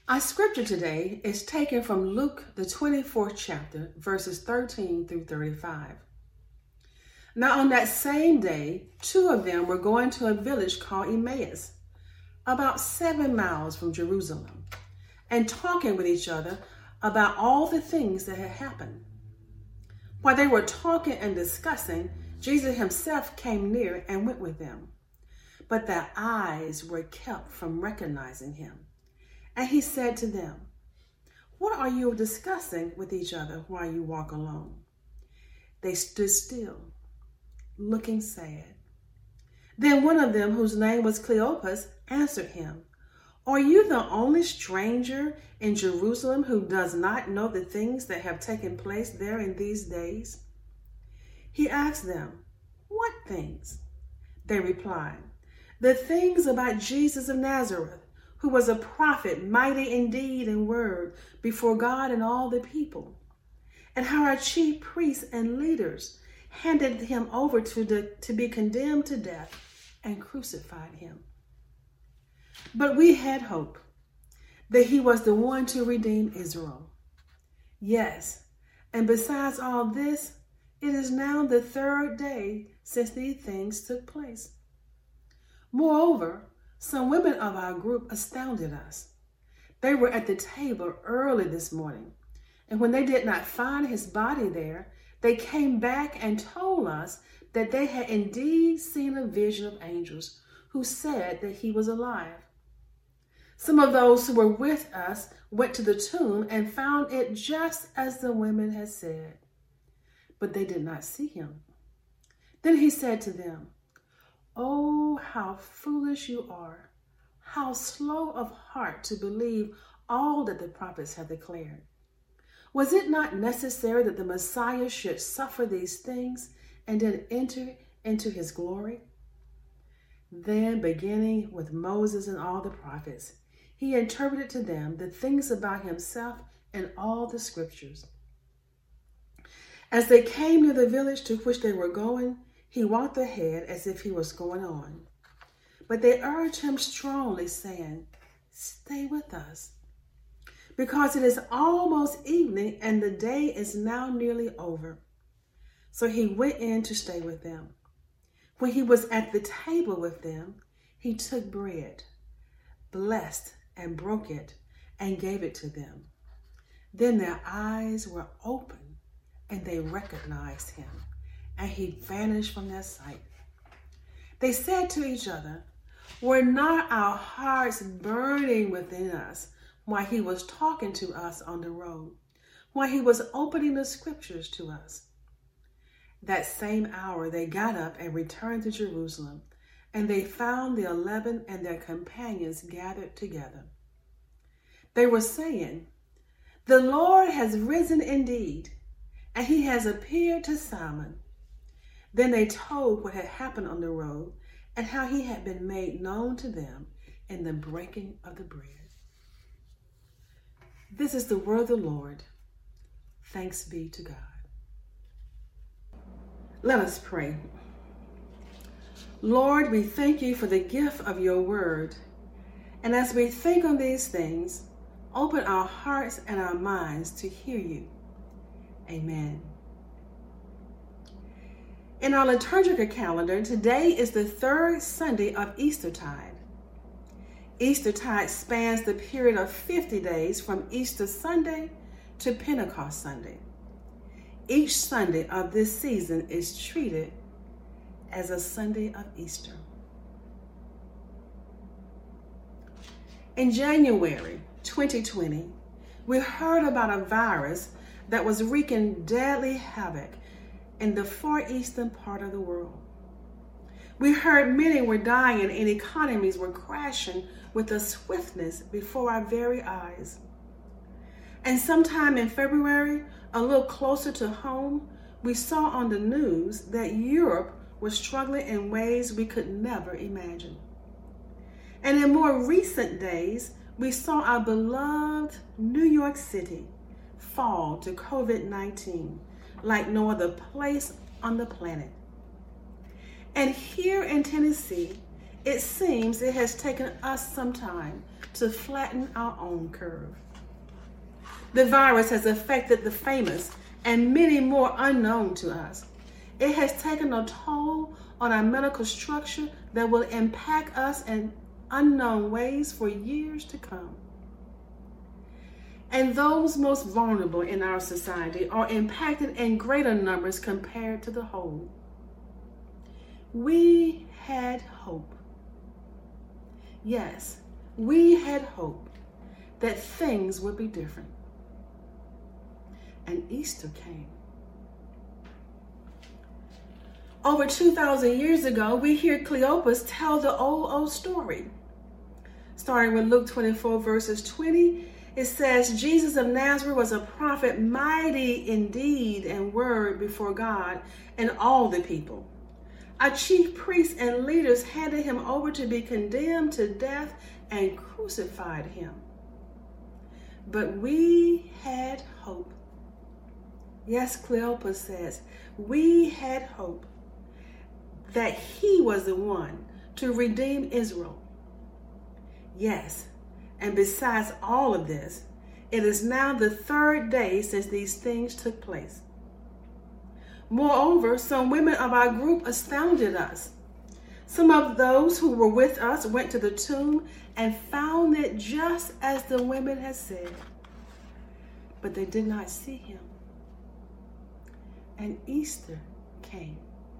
Our scripture today is taken from Luke, the 24th chapter, verses 13 through 35. Now on that same day, two of them were going to a village called Emmaus, about 7 miles from Jerusalem, and talking with each other about all the things that had happened. While they were talking and discussing, Jesus himself came near and went with them, but their eyes were kept from recognizing him. And he said to them, "What are you discussing with each other while you walk alone?" They stood still, looking sad. Then one of them, whose name was Cleopas, answered him, "Are you the only stranger in Jerusalem who does not know the things that have taken place there in these days?" He asked them, "What things?" They replied, "The things about Jesus of Nazareth, who was a prophet, mighty in deed and word before God and all the people, and how our chief priests and leaders handed him over to be condemned to death and crucified him. But we had hope that he was the one to redeem Israel. Yes, and besides all this, it is now the 3rd day since these things took place. Moreover, some women of our group astounded us. They were at the table early this morning, and when they did not find his body there, they came back and told us that they had indeed seen a vision of angels who said that he was alive. Some of those who were with us went to the tomb and found it just as the women had said, but they did not see him." Then he said to them, "Oh, how foolish you are, how slow of heart to believe all that the prophets have declared. Was it not necessary that the Messiah should suffer these things and then enter into his glory?" Then, beginning with Moses and all the prophets, he interpreted to them the things about himself in all the scriptures. As they came near the village to which they were going, he walked ahead as if he was going on. But they urged him strongly, saying, "Stay with us, because it is almost evening and the day is now nearly over." So he went in to stay with them. When he was at the table with them, he took bread, blessed and broke it, and gave it to them. Then their eyes were opened and they recognized him, and he vanished from their sight. They said to each other, "Were not our hearts burning within us while he was talking to us on the road, while he was opening the scriptures to us?" That same hour they got up and returned to Jerusalem, and they found the 11 and their companions gathered together. They were saying, "The Lord has risen indeed, and he has appeared to Simon." Then they told what had happened on the road and how he had been made known to them in the breaking of the bread. This is the word of the Lord. Thanks be to God. Let us pray. Lord, we thank you for the gift of your word. And as we think on these things, open our hearts and our minds to hear you. Amen. In our liturgical calendar, today is the 3rd Sunday of Eastertide. Eastertide spans the period of 50 days from Easter Sunday to Pentecost Sunday. Each Sunday of this season is treated as a Sunday of Easter. In January 2020, we heard about a virus that was wreaking deadly havoc in the far eastern part of the world. We heard many were dying and economies were crashing with a swiftness before our very eyes. And sometime in February, a little closer to home, we saw on the news that Europe was struggling in ways we could never imagine. And in more recent days, we saw our beloved New York City fall to COVID-19 like no other place on the planet. And here in Tennessee, it seems it has taken us some time to flatten our own curve. The virus has affected the famous and many more unknown to us. It has taken a toll on our medical structure that will impact us in unknown ways for years to come. And those most vulnerable in our society are impacted in greater numbers compared to the whole. We had hope. Yes, we had hope that things would be different. And Easter came. Over 2,000 years ago, we hear Cleopas tell the old story. Starting with Luke 24, verses 20, it says, Jesus of Nazareth was a prophet, mighty in deed and word before God and all the people. Our chief priests and leaders handed him over to be condemned to death and crucified him. But we had hope. Yes, Cleopas says, we had hope that he was the one to redeem Israel. Yes, and besides all of this, it is now the third day since these things took place. Moreover, some women of our group astounded us. Some of those who were with us went to the tomb and found it just as the women had said, but they did not see him. And Easter came.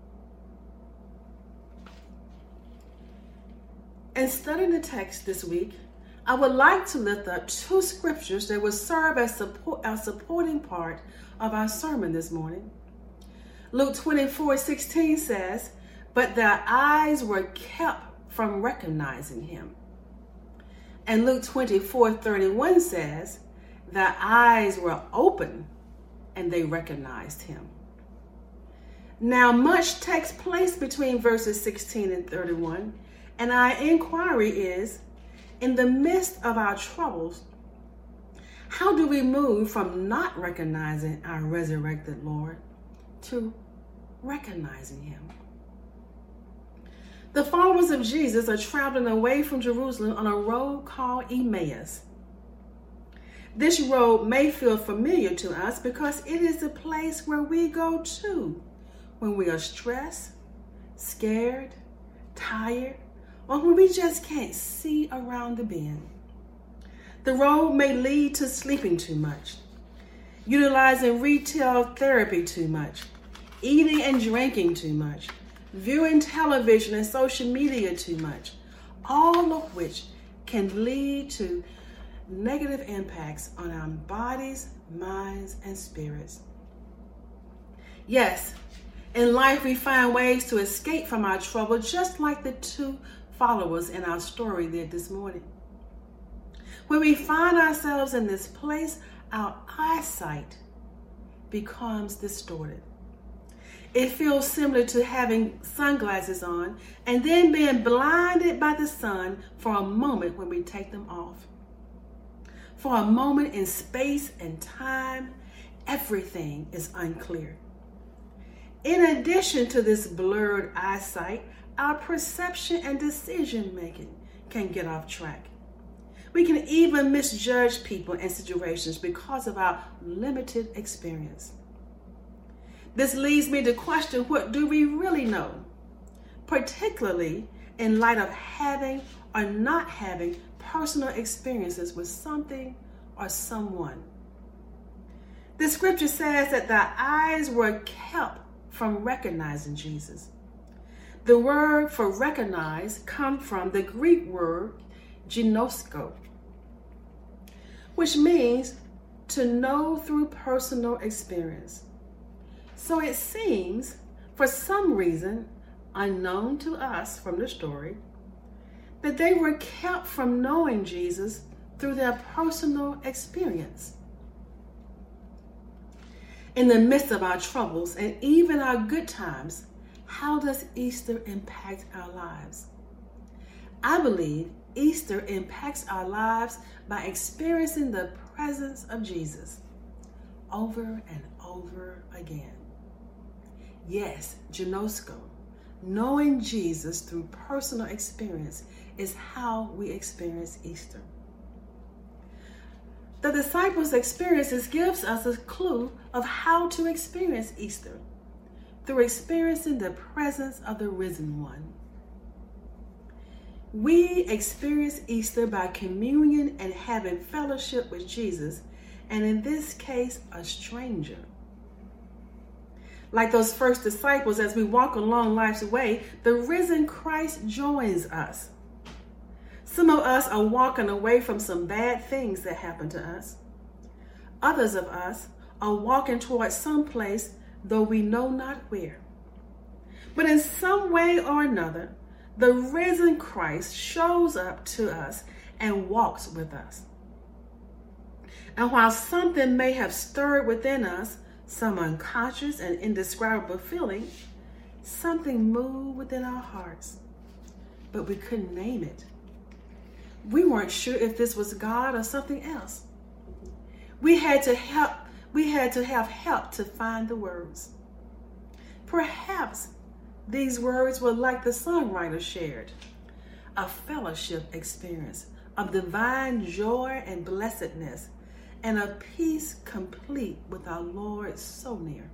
In studying the text this week, I would like to lift up two scriptures that will serve as a supporting part of our sermon this morning. Luke 24:16 says, but their eyes were kept from recognizing him. And Luke 24:31 says, their eyes were open and they recognized him. Now, much takes place between verses 16 and 31, and our inquiry is, in the midst of our troubles, how do we move from not recognizing our resurrected Lord to recognizing him? The followers of Jesus are traveling away from Jerusalem on a road called Emmaus. This road may feel familiar to us because it is the place where we go to when we are stressed, scared, tired, or when we just can't see around the bend. The road may lead to sleeping too much, utilizing retail therapy too much, eating and drinking too much, viewing television and social media too much, all of which can lead to negative impacts on our bodies, minds, and spirits. Yes, in life we find ways to escape from our trouble, just like the two followers in our story did this morning. When we find ourselves in this place, our eyesight becomes distorted. It feels similar to having sunglasses on and then being blinded by the sun for a moment when we take them off. For a moment in space and time, everything is unclear. In addition to this blurred eyesight, our perception and decision making can get off track. We can even misjudge people and situations because of our limited experience. This leads me to question, what do we really know? Particularly in light of having or not having personal experiences with something or someone. The scripture says that their eyes were kept from recognizing Jesus. The word for recognize comes from the Greek word ginosko, which means to know through personal experience. So it seems, for some reason unknown to us from the story, that they were kept from knowing Jesus through their personal experience. In the midst of our troubles and even our good times, how does Easter impact our lives? I believe Easter impacts our lives by experiencing the presence of Jesus over and over again. Yes, ginosko, knowing Jesus through personal experience is how we experience Easter. The disciples' experiences gives us a clue of how to experience Easter through experiencing the presence of the risen one. We experience Easter by communion and having fellowship with Jesus, and in this case, a stranger. Like those first disciples, as we walk along life's way, the risen Christ joins us. Some of us are walking away from some bad things that happened to us. Others of us are walking towards some place, though we know not where. But in some way or another, the risen Christ shows up to us and walks with us. And while something may have stirred within us, some unconscious and indescribable feeling, something moved within our hearts, but we couldn't name it. We weren't sure if this was God or something else. We had to have help to find the words. Perhaps these words were like the songwriter shared, a fellowship experience of divine joy and blessedness, and a peace complete with our Lord so near.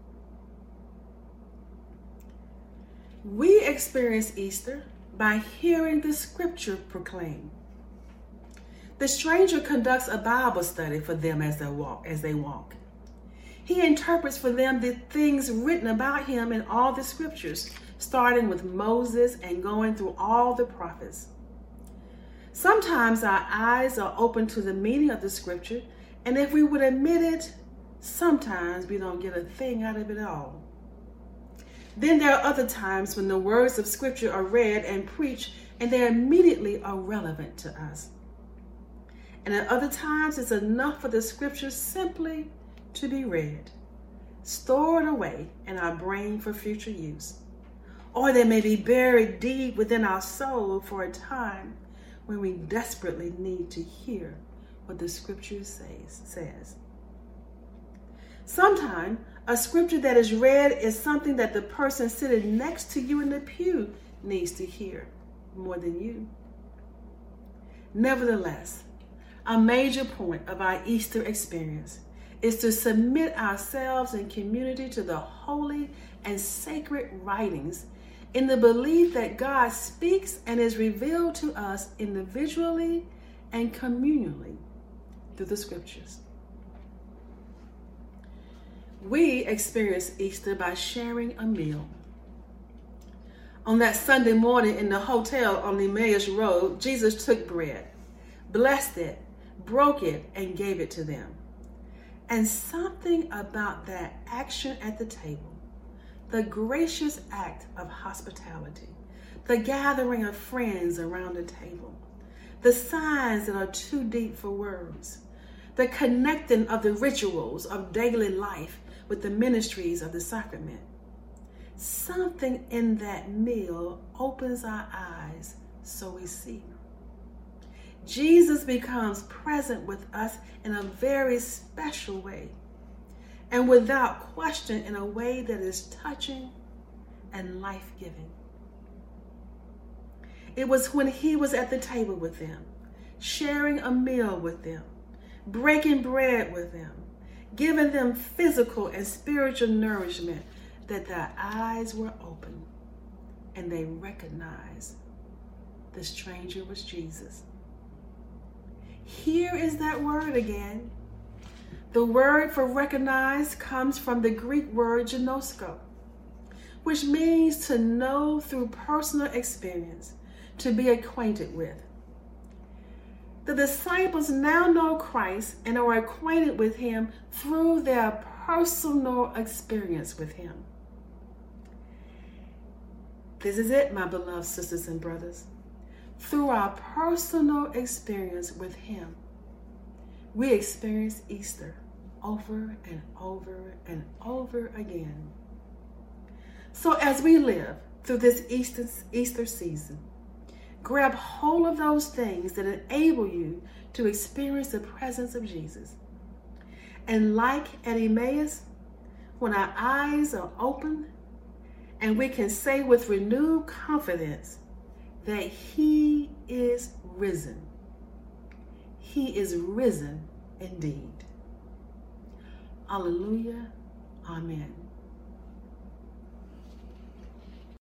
We experience Easter by hearing the scripture proclaimed. The stranger conducts a Bible study for them as they walk. He interprets for them the things written about him in all the scriptures, starting with Moses and going through all the prophets. Sometimes our eyes are open to the meaning of the scripture, and if we would admit it, sometimes we don't get a thing out of it all. Then there are other times when the words of scripture are read and preached, and they immediately are relevant to us. And at other times, it's enough for the scriptures simply to be read, stored away in our brain for future use. Or they may be buried deep within our soul for a time when we desperately need to hear what the scripture says. Sometimes a scripture that is read is something that the person sitting next to you in the pew needs to hear more than you. Nevertheless, a major point of our Easter experience is to submit ourselves in community to the holy and sacred writings in the belief that God speaks and is revealed to us individually and communally through the scriptures. We experience Easter by sharing a meal. On that Sunday morning in the hotel on the Emmaus Road, Jesus took bread, blessed it, broke it, and gave it to them. And something about that action at the table, the gracious act of hospitality, the gathering of friends around the table, the signs that are too deep for words, the connecting of the rituals of daily life with the ministries of the sacrament. Something in that meal opens our eyes so we see. Jesus becomes present with us in a very special way, and without question in a way that is touching and life-giving. It was when he was at the table with them, sharing a meal with them, breaking bread with them, giving them physical and spiritual nourishment, that their eyes were open and they recognized the stranger was Jesus. Here is that word again. The word for recognize comes from the Greek word ginosko, which means to know through personal experience, to be acquainted with. The disciples now know Christ and are acquainted with him through their personal experience with him. This is it, my beloved sisters and brothers. Through our personal experience with him, we experience Easter over and over and over again. So as we live through this Easter season, grab hold of those things that enable you to experience the presence of Jesus. And like at Emmaus, when our eyes are open And we can say with renewed confidence that he is risen. He is risen indeed. Hallelujah. Amen.